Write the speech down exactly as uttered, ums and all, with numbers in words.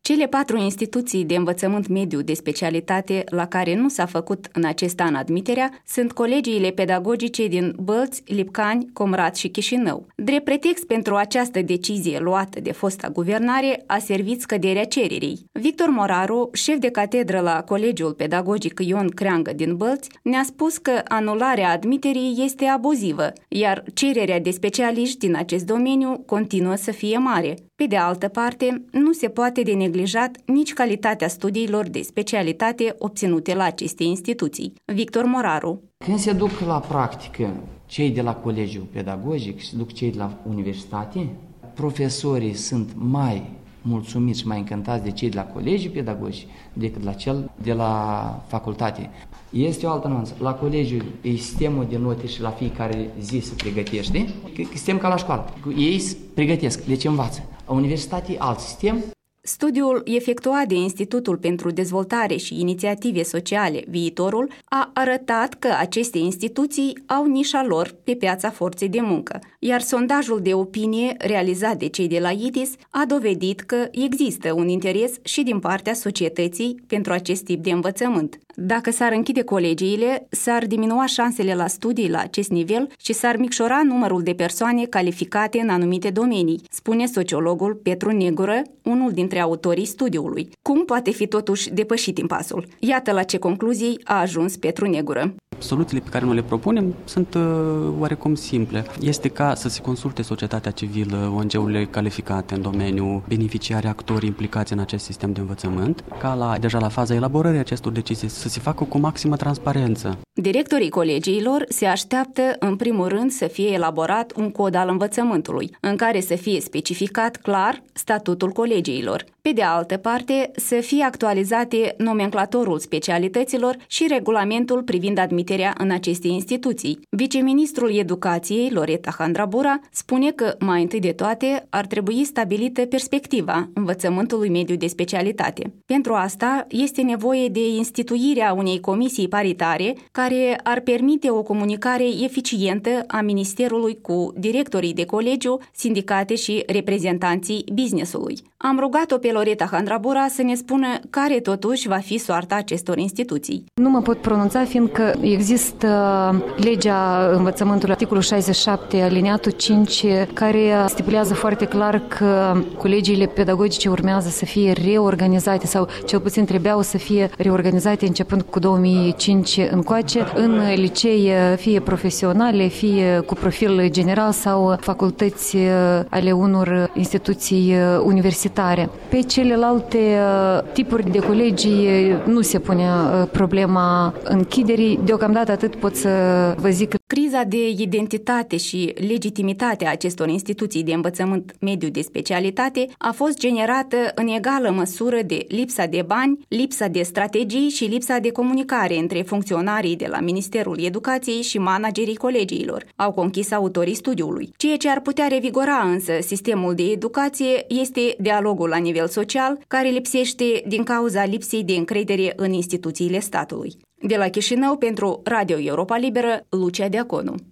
Cele patru instituții de învățământ mediu de specialitate la care nu s-a făcut în acest an admiterea sunt colegiile pedagogice din Bălți, Lipcani, Comrat și Chișinău. Drept pretext pentru această decizie luată de fosta guvernare a servit scăderea cererii. Victor Moraru, șef de catedră la Colegiul Pedagogic Ion Creangă din Bălți, ne-a spus că anularea admiterii este abuzivă, iar cererea de specialiști din acest domeniu continuă să fie mare. Pe de altă parte, nu se poate de neglijat nici calitatea studiilor de specialitate obținute la aceste instituții. Victor Moraru. Când se duc la practică cei de la colegiul pedagogic și se duc cei de la universitate, profesorii sunt mai mulțumiți și mai încântați de cei de la colegiul pedagogic decât la cel de la facultate. Este o altă nuanță. La colegiu e sistemul de note și la fiecare zi se pregătește. Sistem ca la școală. Ei se pregătesc, deci învață. La universitate e alt sistem. Studiul efectuat de Institutul pentru Dezvoltare și Inițiative Sociale Viitorul a arătat că aceste instituții au nișa lor pe piața forței de muncă, iar sondajul de opinie realizat de cei de la I T I S a dovedit că există un interes și din partea societății pentru acest tip de învățământ. Dacă s-ar închide colegiile, s-ar diminua șansele la studii la acest nivel și s-ar micșora numărul de persoane calificate în anumite domenii, spune sociologul Petru Negură, unul dintre autorii studiului. Cum poate fi totuși depășit impasul? Iată la ce concluzii a ajuns Petru Negură. Soluțiile pe care noi le propunem sunt uh, oarecum simple. Este ca să se consulte societatea civilă, O N G-urile calificate în domeniu, beneficiari, actori implicați în acest sistem de învățământ, ca la, deja la faza elaborării acestor decizii să se facă cu maximă transparență. Directorii colegiilor se așteaptă în primul rând să fie elaborat un cod al învățământului, în care să fie specificat clar statutul colegiilor. Pe de altă parte, să fie actualizate nomenclatorul specialităților și regulamentul privind admiterea în aceste instituții. Viceministrul Educației, Loreta Handrabura, spune că, mai întâi de toate, ar trebui stabilită perspectiva învățământului mediu de specialitate. Pentru asta, este nevoie de instituirea unei comisii paritare care ar permite o comunicare eficientă a Ministerului cu directorii de colegiu, sindicate și reprezentanții business-ului. Am rugat-o pe Loreta Handrabura să ne spună care totuși va fi soarta acestor instituții. Nu mă pot pronunța, fiindcă există legea învățământului, articolul șaizeci și șapte, alineatul cinci, care stipulează foarte clar că colegiile pedagogice urmează să fie reorganizate sau cel puțin trebuiau să fie reorganizate începând cu două mii cinci încoace în licee, fie profesionale, fie cu profil general sau facultăți ale unor instituții universitare. Pe celelalte tipuri de colegii nu se pune problema închiderii. Deocamdată atât pot să vă zic. Criza de identitate și legitimitate a acestor instituții de învățământ mediu de specialitate a fost generată în egală măsură de lipsa de bani, lipsa de strategii și lipsa de comunicare între funcționarii de la Ministerul Educației și managerii colegiilor, au conchis autorii studiului. Ceea ce ar putea revigora însă sistemul de educație este dialogul la nivel social, care lipsește din cauza lipsei de încredere în instituțiile statului. De la Chișinău, pentru Radio Europa Liberă, Lucia Deaconu.